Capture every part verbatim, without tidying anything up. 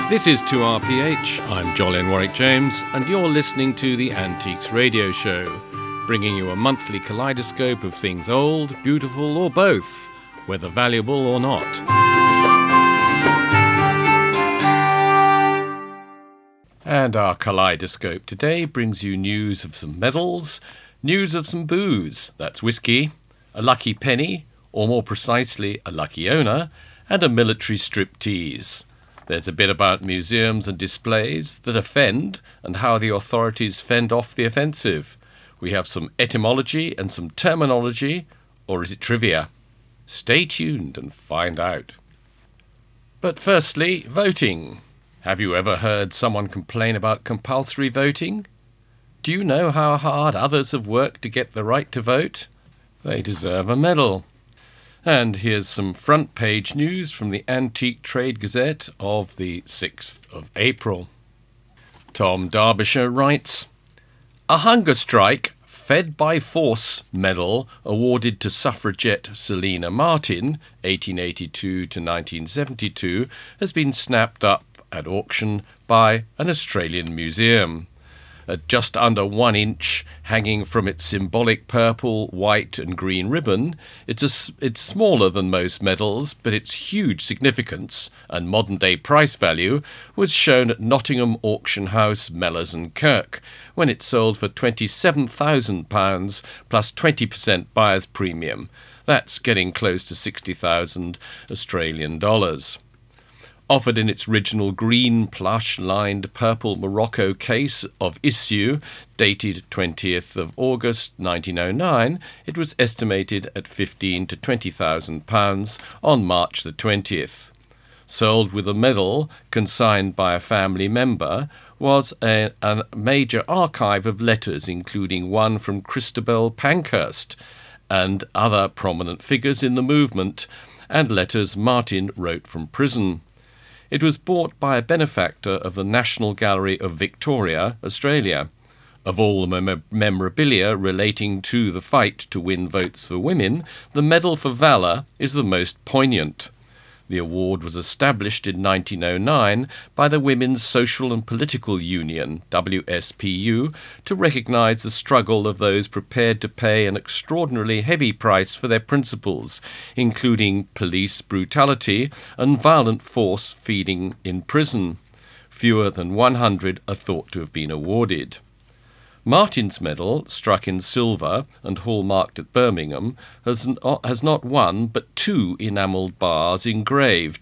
This is two R P H, I'm Jolyon Warwick-James, and you're listening to the Antiques Radio Show, bringing you a monthly kaleidoscope of things old, beautiful, or both, whether valuable or not. And our kaleidoscope today brings you news of some medals, news of some booze, that's whiskey, a lucky penny, or more precisely, a lucky owner, and a military striptease. There's a bit about museums and displays that offend and how the authorities fend off the offensive. We have some etymology and some terminology, or is it trivia? Stay tuned and find out. But firstly, voting. Have you ever heard someone complain about compulsory voting? Do you know how hard others have worked to get the right to vote? They deserve a medal. And here's some front page news from the Antique Trade Gazette of the sixth of April. Tom Derbyshire writes, "A hunger strike, fed by force medal awarded to suffragette Selina Martin, eighteen eighty-two to nineteen seventy-two, has been snapped up at auction by an Australian museum. At just under one inch, hanging from its symbolic purple, white and green ribbon, it's, a, it's smaller than most medals, but its huge significance and modern-day price value was shown at Nottingham auction house Mellors and Kirk, when it sold for twenty-seven thousand pounds plus twenty percent buyer's premium. That's getting close to sixty thousand Australian dollars. Offered in its original green plush-lined purple Morocco case of issue, dated twentieth of August nineteen oh nine, it was estimated at fifteen to twenty thousand pounds on March the twentieth. Sold with a medal consigned by a family member was a, a major archive of letters, including one from Christabel Pankhurst and other prominent figures in the movement, and letters Martin wrote from prison. It was bought by a benefactor of the National Gallery of Victoria, Australia. Of all the mem- memorabilia relating to the fight to win votes for women, the Medal for Valour is the most poignant. The award was established in nineteen oh nine by the Women's Social and Political Union, W S P U, to recognise the struggle of those prepared to pay an extraordinarily heavy price for their principles, including police brutality and violent force feeding in prison. Fewer than one hundred are thought to have been awarded. Martin's medal, struck in silver and hallmarked at Birmingham, has, n- has not one but two enamelled bars engraved.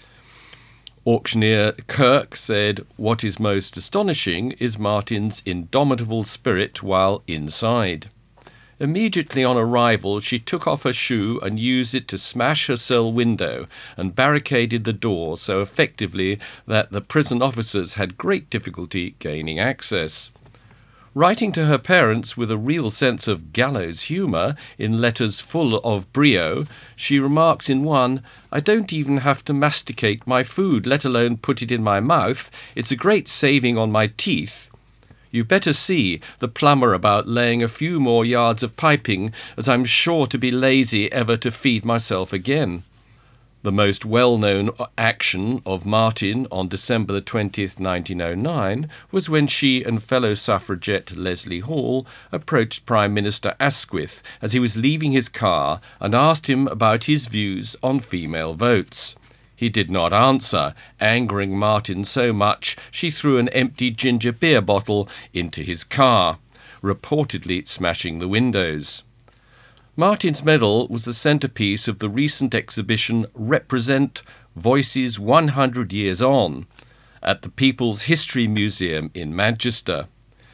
Auctioneer Kirk said, "What is most astonishing is Martin's indomitable spirit while inside. Immediately on arrival, she took off her shoe and used it to smash her cell window and barricaded the door so effectively that the prison officers had great difficulty gaining access." Writing to her parents with a real sense of gallows humour in letters full of brio, she remarks in one, "I don't even have to masticate my food, let alone put it in my mouth. It's a great saving on my teeth. You'd better see the plumber about laying a few more yards of piping, as I'm sure to be lazy ever to feed myself again." The most well-known action of Martin on December the twentieth, nineteen oh nine, was when she and fellow suffragette Leslie Hall approached Prime Minister Asquith as he was leaving his car and asked him about his views on female votes. He did not answer, angering Martin so much she threw an empty ginger beer bottle into his car, reportedly smashing the windows. Martin's medal was the centrepiece of the recent exhibition Represent Voices one hundred Years On at the People's History Museum in Manchester.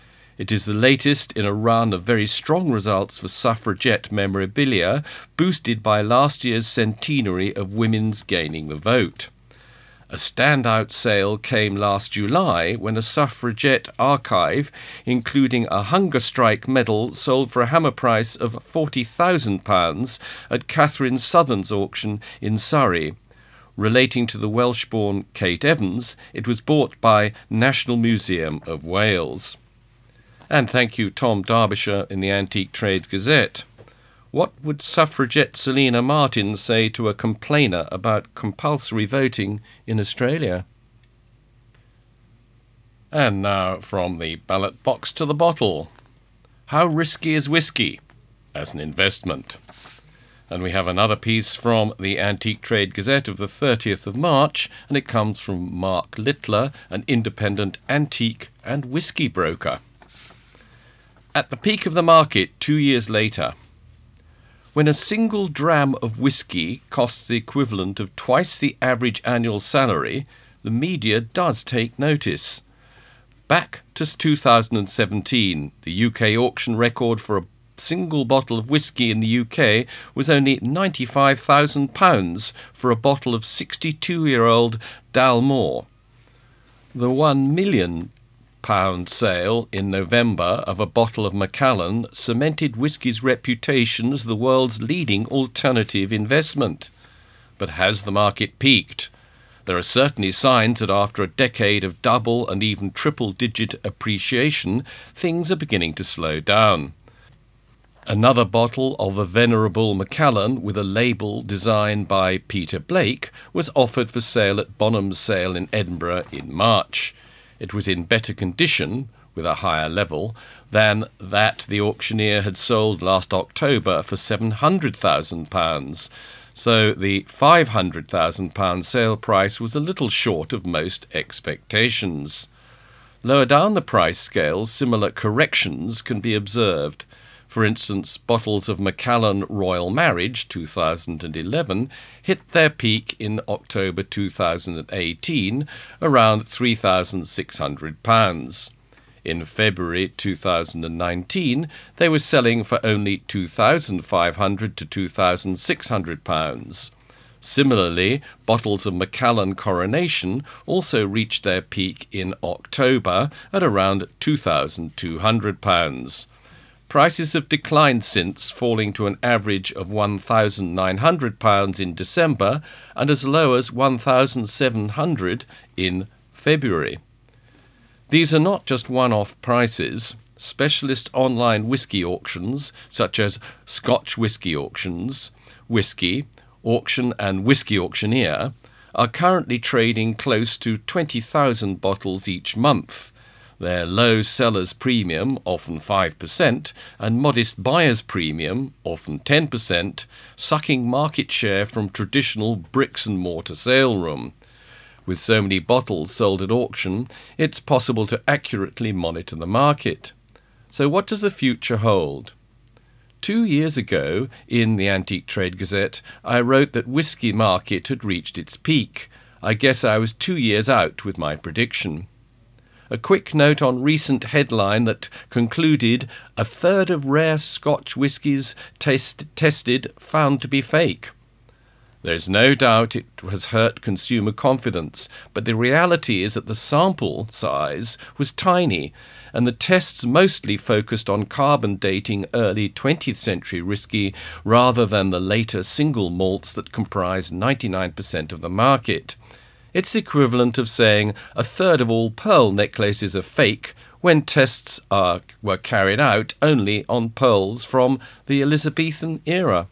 It is the latest in a run of very strong results for suffragette memorabilia, boosted by last year's centenary of women's gaining the vote. A standout sale came last July when a suffragette archive, including a hunger strike medal, sold for a hammer price of forty thousand pounds at Catherine Southern's auction in Surrey. Relating to the Welsh-born Kate Evans, it was bought by National Museum of Wales. And thank you, Tom Derbyshire in the Antique Trades Gazette. What would suffragette Selina Martin say to a complainer about compulsory voting in Australia? And now from the ballot box to the bottle. How risky is whisky as an investment? And we have another piece from the Antique Trade Gazette of the thirtieth of March, and it comes from Mark Littler, an independent antique and whisky broker. At the peak of the market two years later, when a single dram of whisky costs the equivalent of twice the average annual salary, the media does take notice. Back to two thousand seventeen, the U K auction record for a single bottle of whisky in the U K was only ninety-five thousand pounds for a bottle of sixty-two-year-old Dalmore. The one million pound sale in November of a bottle of Macallan cemented whisky's reputation as the world's leading alternative investment. But has the market peaked? There are certainly signs that after a decade of double and even triple-digit appreciation, things are beginning to slow down. Another bottle of a venerable Macallan with a label designed by Peter Blake was offered for sale at Bonham's sale in Edinburgh in March. It was in better condition, with a higher level, than that the auctioneer had sold last October for seven hundred thousand pounds. So the five hundred thousand pound sale price was a little short of most expectations. Lower down the price scale, similar corrections can be observed. For instance, bottles of Macallan Royal Marriage two thousand eleven hit their peak in October two thousand eighteen, around three thousand six hundred pounds. In February two thousand nineteen, they were selling for only two thousand five hundred to two thousand six hundred pounds. Similarly, bottles of Macallan Coronation also reached their peak in October at around two thousand two hundred pounds. Prices have declined since, falling to an average of one thousand nine hundred pounds in December and as low as one thousand seven hundred pounds in February. These are not just one-off prices. Specialist online whisky auctions, such as Scotch Whisky Auctions, Whisky, Auction and Whisky Auctioneer, are currently trading close to twenty thousand bottles each month. Their low seller's premium, often five percent, and modest buyer's premium, often ten percent, sucking market share from traditional bricks-and-mortar sale room. With so many bottles sold at auction, it's possible to accurately monitor the market. So what does the future hold? Two years ago, in the Antique Trade Gazette, I wrote that whisky market had reached its peak. I guess I was two years out with my prediction. A quick note on recent headline that concluded a third of rare Scotch whiskies test- tested found to be fake. There's no doubt it has hurt consumer confidence, but the reality is that the sample size was tiny, and the tests mostly focused on carbon dating early twentieth century whisky rather than the later single malts that comprise ninety-nine percent of the market. It's the equivalent of saying a third of all pearl necklaces are fake when tests are, were carried out only on pearls from the Elizabethan era.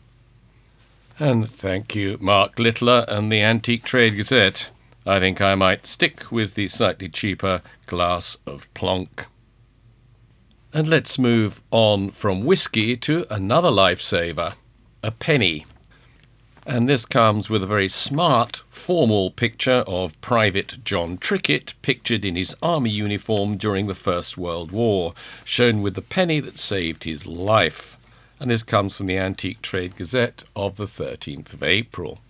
And thank you, Mark Littler and the Antique Trade Gazette. I think I might stick with the slightly cheaper glass of Plonk. And let's move on from whisky to another lifesaver, a penny. And this comes with a very smart, formal picture of Private John Trickett, pictured in his army uniform during the First World War, shown with the penny that saved his life. And this comes from the Antique Trade Gazette of the thirteenth of April.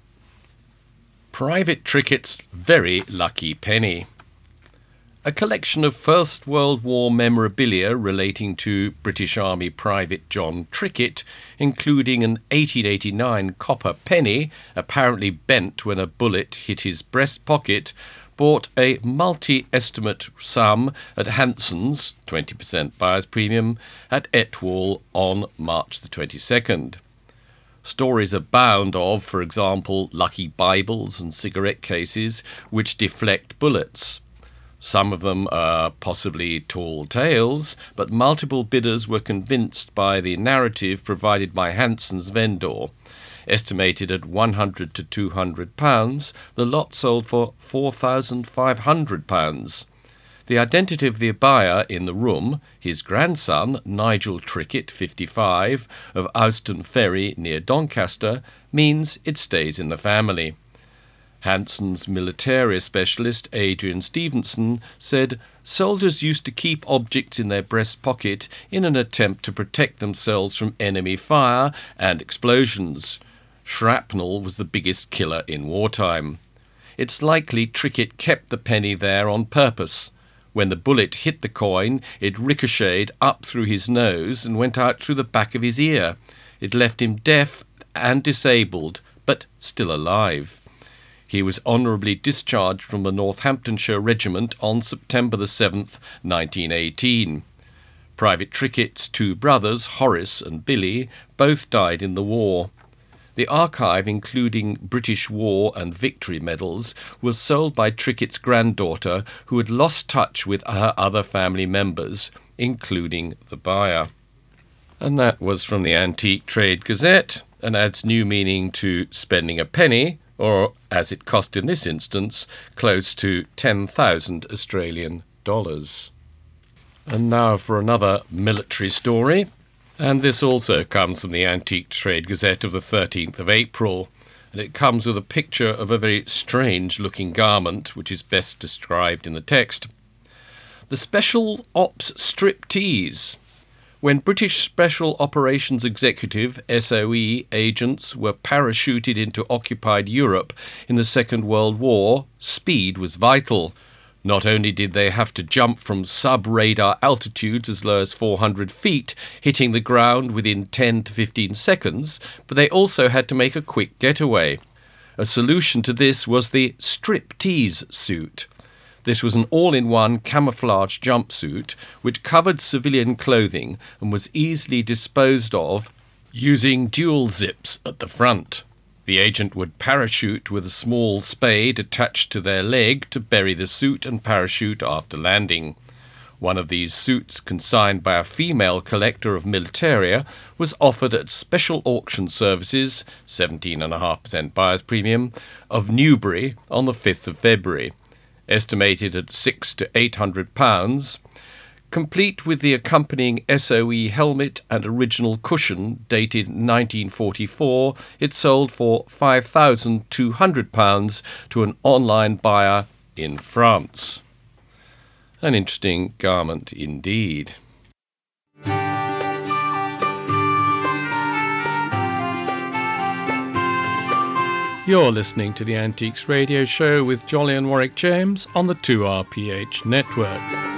Private Trickett's Very Lucky Penny. A collection of First World War memorabilia relating to British Army Private John Trickett, including an eighteen eighty-nine copper penny, apparently bent when a bullet hit his breast pocket, bought a multi-estimate sum at Hanson's, twenty percent buyer's premium, at Etwall on March the twenty-second. Stories abound of, for example, lucky Bibles and cigarette cases which deflect bullets. Some of them are possibly tall tales, but multiple bidders were convinced by the narrative provided by Hanson's vendor. Estimated at one hundred to two hundred pounds, the lot sold for four thousand five hundred pounds. The identity of the buyer in the room, his grandson, Nigel Trickett, fifty-five, of Ouston Ferry near Doncaster, means it stays in the family. Hanson's military specialist, Adrian Stevenson, said soldiers used to keep objects in their breast pocket in an attempt to protect themselves from enemy fire and explosions. Shrapnel was the biggest killer in wartime. It's likely Trickett kept the penny there on purpose. When the bullet hit the coin, it ricocheted up through his nose and went out through the back of his ear. It left him deaf and disabled, but still alive. He was honourably discharged from the Northamptonshire Regiment on September the seventh, nineteen eighteen. Private Trickett's two brothers, Horace and Billy, both died in the war. The archive, including British War and Victory medals, was sold by Trickett's granddaughter, who had lost touch with her other family members, including the buyer. And that was from the Antique Trade Gazette, and adds new meaning to spending a penny, or, as it cost in this instance, close to ten thousand Australian dollars. And now for another military story. And this also comes from the Antique Trade Gazette of the thirteenth of April, and it comes with a picture of a very strange-looking garment, which is best described in the text. The Special Ops Striptease. When British Special Operations Executive, S O E, agents were parachuted into occupied Europe in the Second World War, speed was vital. Not only did they have to jump from sub-radar altitudes as low as four hundred feet, hitting the ground within ten to fifteen seconds, but they also had to make a quick getaway. A solution to this was the Striptease suit. This was an all-in-one camouflage jumpsuit which covered civilian clothing and was easily disposed of using dual zips at the front. The agent would parachute with a small spade attached to their leg to bury the suit and parachute after landing. One of these suits, consigned by a female collector of militaria, was offered at Special Auction Services, seventeen point five percent buyer's premium, of Newbury on the fifth of February, estimated at six to eight hundred pounds. Complete with the accompanying S O E helmet and original cushion dated nineteen forty-four, it sold for five thousand two hundred pounds to an online buyer in France. An interesting garment indeed. You're listening to the Antiques Radio Show with Jolly and Warwick James on the two R P H network.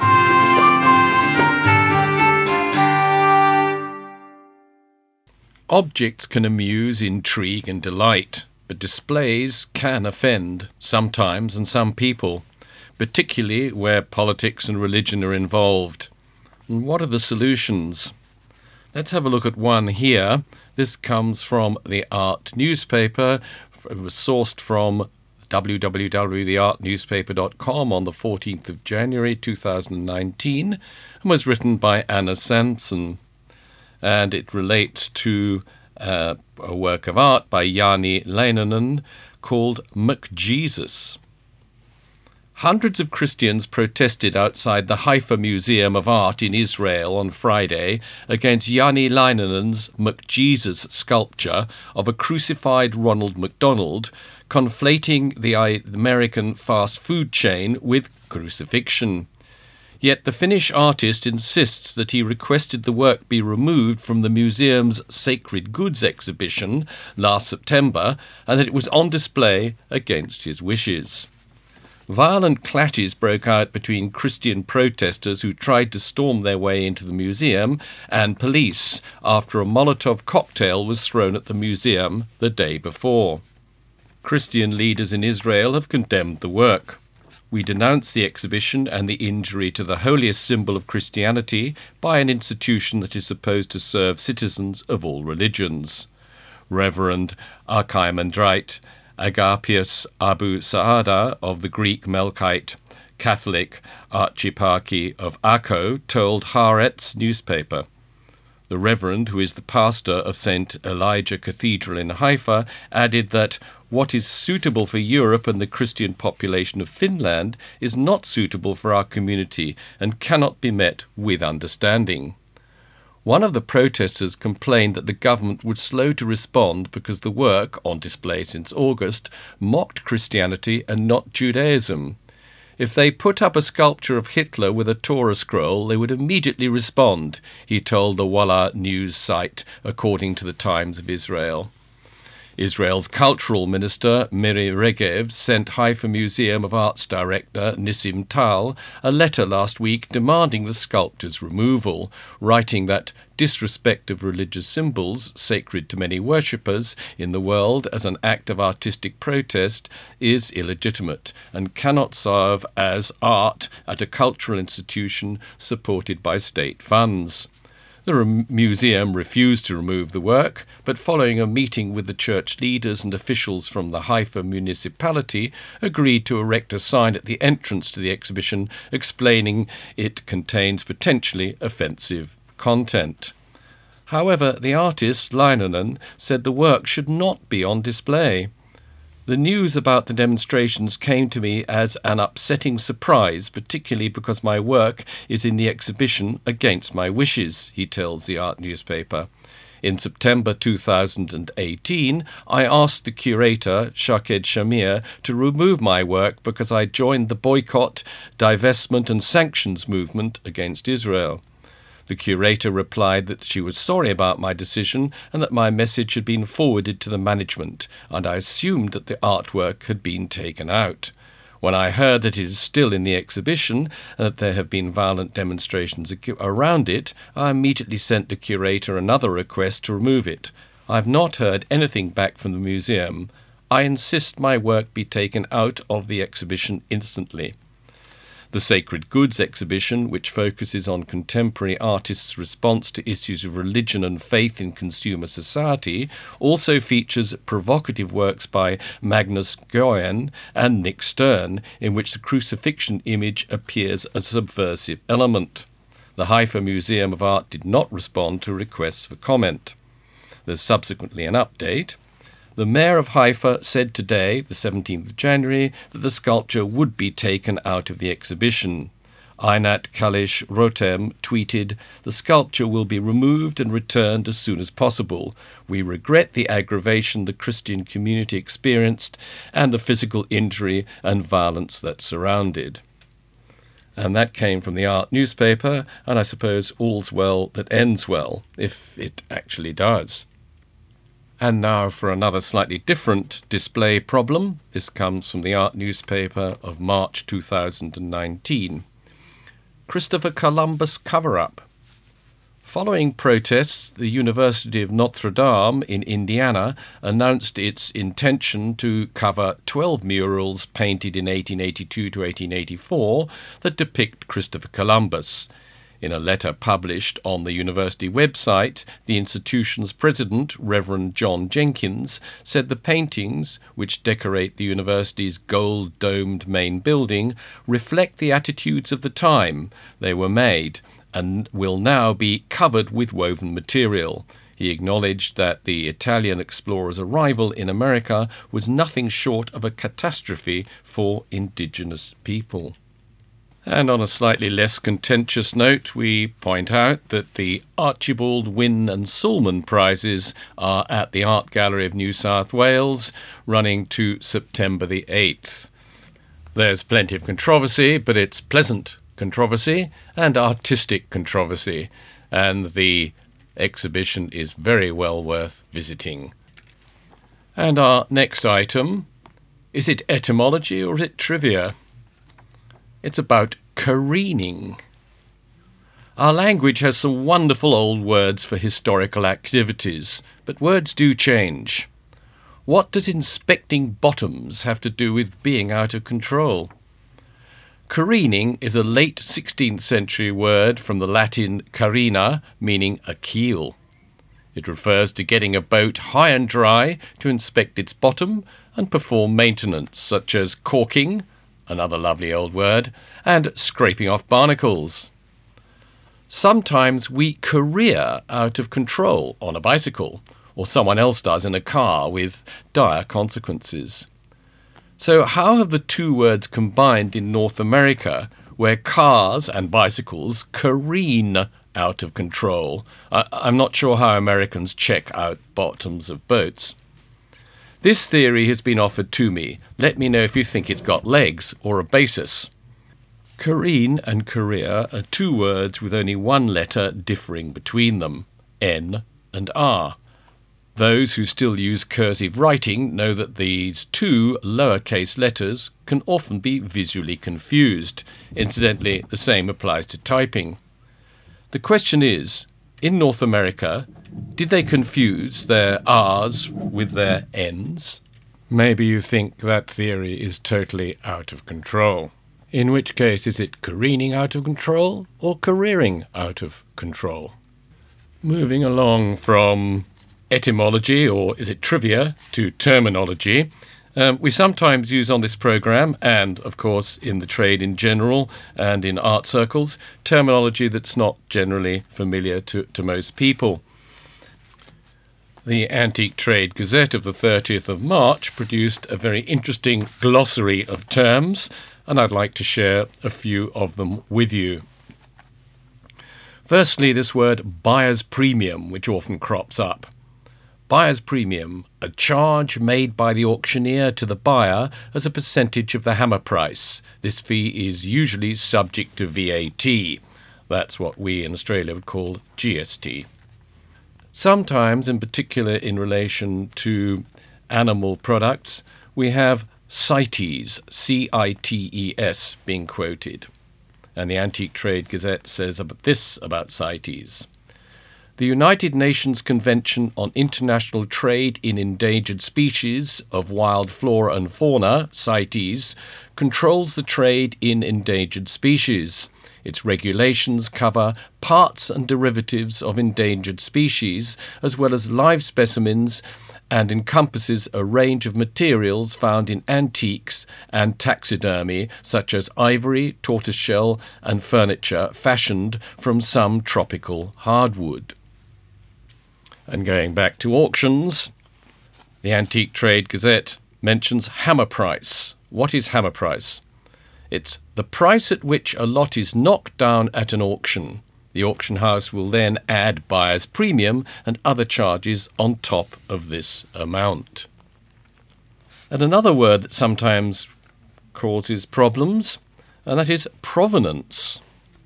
Objects can amuse, intrigue and delight, but displays can offend, sometimes and some people, particularly where politics and religion are involved. And what are the solutions? Let's have a look at one here. This comes from the Art newspaper. It was sourced from w w w dot the art newspaper dot com on the fourteenth of January two thousand nineteen and was written by Anna Sanson. And it relates to uh, a work of art by Jani Leinonen called McJesus. Hundreds of Christians protested outside the Haifa Museum of Art in Israel on Friday against Jani Leinonen's McJesus sculpture of a crucified Ronald McDonald, conflating the American fast food chain with crucifixion. Yet the Finnish artist insists that he requested the work be removed from the museum's Sacred Goods exhibition last September and that it was on display against his wishes. Violent clashes broke out between Christian protesters who tried to storm their way into the museum and police after a Molotov cocktail was thrown at the museum the day before. Christian leaders in Israel have condemned the work. We denounce the exhibition and the injury to the holiest symbol of Christianity by an institution that is supposed to serve citizens of all religions. Reverend Archimandrite Agapius Abu Saada of the Greek Melkite Catholic Archieparchy of Akko told Haaretz newspaper. The Reverend, who is the pastor of Saint Elijah Cathedral in Haifa, added that what is suitable for Europe and the Christian population of Finland is not suitable for our community and cannot be met with understanding. One of the protesters complained that the government was slow to respond because the work, on display since August, mocked Christianity and not Judaism. If they put up a sculpture of Hitler with a Torah scroll, they would immediately respond, he told the Walla news site, according to the Times of Israel. Israel's cultural minister, Miri Regev, sent Haifa Museum of Art's director, Nissim Tal, a letter last week demanding the sculpture's removal, writing that disrespect of religious symbols, sacred to many worshippers in the world as an act of artistic protest, is illegitimate and cannot serve as art at a cultural institution supported by state funds. The re- museum refused to remove the work, but following a meeting with the church leaders and officials from the Haifa municipality, agreed to erect a sign at the entrance to the exhibition explaining it contains potentially offensive content. However, the artist, Leinonen, said the work should not be on display. The news about the demonstrations came to me as an upsetting surprise, particularly because my work is in the exhibition against my wishes, he tells the art newspaper. In September two thousand eighteen, I asked the curator, Shaked Shamir, to remove my work because I joined the boycott, divestment and sanctions movement against Israel. The curator replied that she was sorry about my decision and that my message had been forwarded to the management, and I assumed that the artwork had been taken out. When I heard that it is still in the exhibition and that there have been violent demonstrations around it, I immediately sent the curator another request to remove it. I have not heard anything back from the museum. I insist my work be taken out of the exhibition instantly. The Sacred Goods exhibition, which focuses on contemporary artists' response to issues of religion and faith in consumer society, also features provocative works by Magnus Goyen and Nick Stern, in which the crucifixion image appears as a subversive element. The Haifa Museum of Art did not respond to requests for comment. There's subsequently an update. The mayor of Haifa said today, the seventeenth of January, that the sculpture would be taken out of the exhibition. Einat Kalish Rotem tweeted, "The sculpture will be removed and returned as soon as possible. We regret the aggravation the Christian community experienced and the physical injury and violence that surrounded." And that came from the art newspaper, and I suppose all's well that ends well, if it actually does. And now for another slightly different display problem. This comes from the art newspaper of March two thousand nineteen. Christopher Columbus cover-up. Following protests, the University of Notre Dame in Indiana announced its intention to cover twelve murals painted in eighteen eighty-two to eighteen eighty-four that depict Christopher Columbus. In a letter published on the university website, the institution's president, Reverend John Jenkins, said the paintings, which decorate the university's gold-domed main building, reflect the attitudes of the time they were made and will now be covered with woven material. He acknowledged that the Italian explorer's arrival in America was nothing short of a catastrophe for indigenous people. And on a slightly less contentious note, we point out that the Archibald, Wynne and Sulman Prizes are at the Art Gallery of New South Wales, running to September the eighth. There's plenty of controversy, but it's pleasant controversy and artistic controversy, and the exhibition is very well worth visiting. And our next item, is it etymology or is it trivia? It's about careening. Our language has some wonderful old words for historical activities, but words do change. What does inspecting bottoms have to do with being out of control? Careening is a late sixteenth century word from the Latin carina, meaning a keel. It refers to getting a boat high and dry to inspect its bottom and perform maintenance, such as caulking, another lovely old word, and scraping off barnacles. Sometimes we career out of control on a bicycle, or someone else does in a car with dire consequences. So how have the two words combined in North America, where cars and bicycles careen out of control? I, I'm not sure how Americans check out bottoms of boats. This theory has been offered to me. Let me know if you think it's got legs or a basis. Careen and career are two words with only one letter differing between them, N and R. Those who still use cursive writing know that these two lowercase letters can often be visually confused. Incidentally, the same applies to typing. The question is, in North America, did they confuse their R's with their N's? Maybe you think that theory is totally out of control. In which case, is it careening out of control or careering out of control? Moving along from etymology, or is it trivia, to terminology, um, we sometimes use on this programme, and of course in the trade in general and in art circles, terminology that's not generally familiar to, to most people. The Antique Trade Gazette of the thirtieth of March produced a very interesting glossary of terms, and I'd like to share a few of them with you. Firstly, this word buyer's premium, which often crops up. Buyer's premium, a charge made by the auctioneer to the buyer as a percentage of the hammer price. This fee is usually subject to V A T. That's what we in Australia would call G S T. Sometimes, in particular in relation to animal products, we have CITES, C I T E S, being quoted. And the Antique Trade Gazette says about this about CITES. The United Nations Convention on International Trade in Endangered Species of Wild Flora and Fauna, CITES, controls the trade in endangered species. Its regulations cover parts and derivatives of endangered species, as well as live specimens, and encompasses a range of materials found in antiques and taxidermy, such as ivory, tortoiseshell, and furniture fashioned from some tropical hardwood. And going back to auctions, the Antique Trade Gazette mentions hammer price. What is hammer price? It's the price at which a lot is knocked down at an auction. The auction house will then add buyer's premium and other charges on top of this amount. And another word that sometimes causes problems, and that is provenance.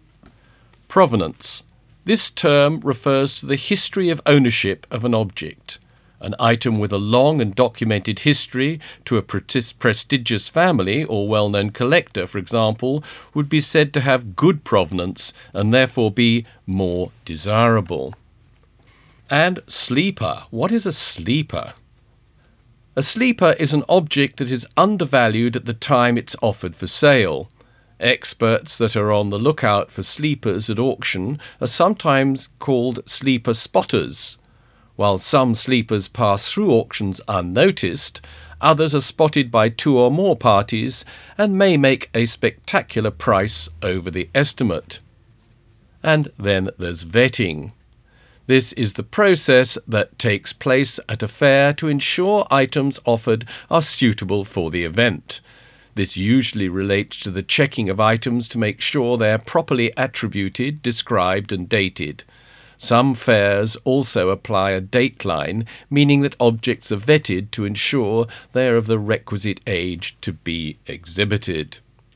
Provenance. This term refers to the history of ownership of an object. An item with a long and documented history to a prestigious family or well-known collector, for example, would be said to have good provenance and therefore be more desirable. And sleeper. What is a sleeper? A sleeper is an object that is undervalued at the time it's offered for sale. Experts that are on the lookout for sleepers at auction are sometimes called sleeper spotters. While some sleepers pass through auctions unnoticed, others are spotted by two or more parties and may make a spectacular price over the estimate. And then there's vetting. This is the process that takes place at a fair to ensure items offered are suitable for the event. This usually relates to the checking of items to make sure they are properly attributed, described and dated. Some fairs also apply a dateline, meaning that objects are vetted to ensure they are of the requisite age to be exhibited.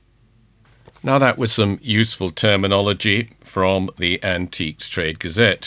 Now that was some useful terminology from the Antiques Trade Gazette.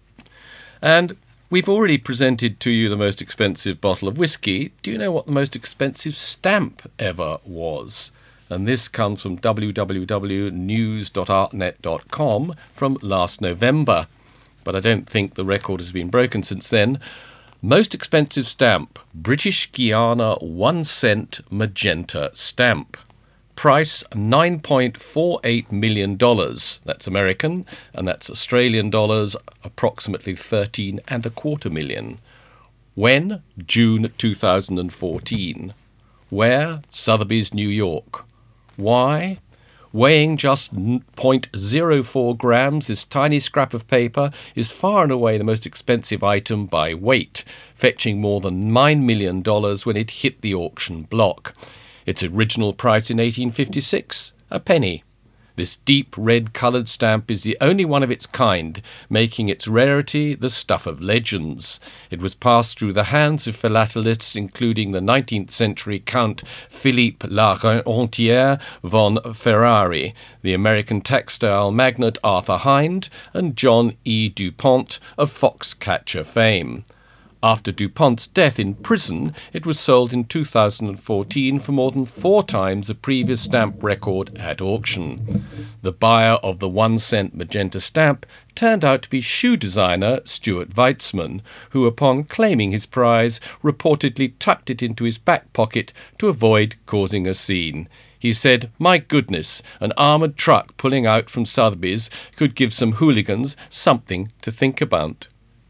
And we've already presented to you the most expensive bottle of whiskey. Do you know what the most expensive stamp ever was? And this comes from w w w dot news dot artnet dot com from last November. But I don't think the record has been broken since then. Most expensive stamp, British Guiana one cent magenta stamp. Price nine point four eight million dollars. That's American, and that's Australian dollars, approximately thirteen and a quarter million. When? June two thousand fourteen. Where? Sotheby's, New York. Why? Weighing just zero point zero four grams, this tiny scrap of paper is far and away the most expensive item by weight, fetching more than nine million dollars when it hit the auction block. Its original price in eighteen fifty-six, a penny. This deep red-coloured stamp is the only one of its kind, making its rarity the stuff of legends. It was passed through the hands of philatelists, including the nineteenth century Count Philippe la Rentière von Ferrari, the American textile magnate Arthur Hind, and John E. DuPont of Foxcatcher fame. After DuPont's death in prison, it was sold in two thousand fourteen for more than four times the previous stamp record at auction. The buyer of the one-cent magenta stamp turned out to be shoe designer Stuart Weitzman, who, upon claiming his prize, reportedly tucked it into his back pocket to avoid causing a scene. He said, "My goodness, an armoured truck pulling out from Sotheby's could give some hooligans something to think about."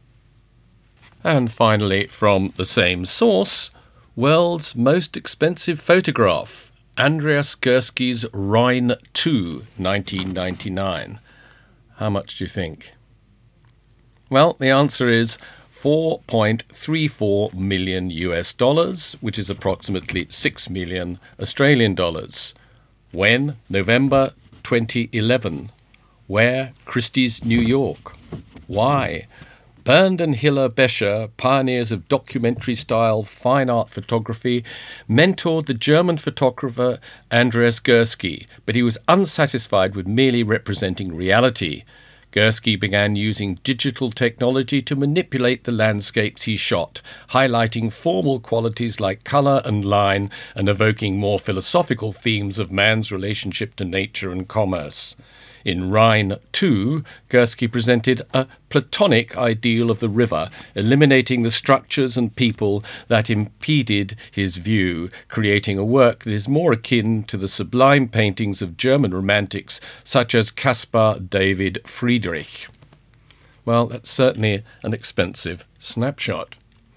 And finally, from the same source, world's most expensive photograph, Andreas Gursky's Rhine two, nineteen ninety-nine. How much do you think? Well, the answer is four point three four million U S dollars, which is approximately six million Australian dollars. When? November twenty eleven. Where? Christie's, New York. Why? Bernd and Hiller Becher, pioneers of documentary-style fine art photography, mentored the German photographer Andreas Gursky, but he was unsatisfied with merely representing reality. Gursky began using digital technology to manipulate the landscapes he shot, highlighting formal qualities like colour and line and evoking more philosophical themes of man's relationship to nature and commerce. In Rhine two, Gursky presented a Platonic ideal of the river, eliminating the structures and people that impeded his view, creating a work that is more akin to the sublime paintings of German romantics such as Caspar David Friedrich. Well, that's certainly an expensive snapshot.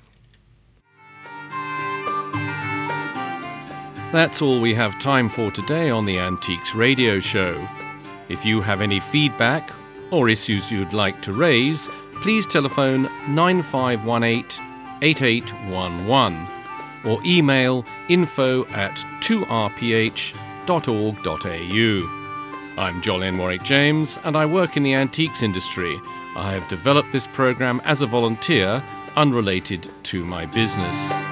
That's all we have time for today on the Antiques Radio Show. If you have any feedback or issues you'd like to raise, please telephone nine five one eight, eight eight one one or email info at two r p h dot org dot a u. I'm Jolyon Warwick-James and I work in the antiques industry. I have developed this program as a volunteer, unrelated to my business.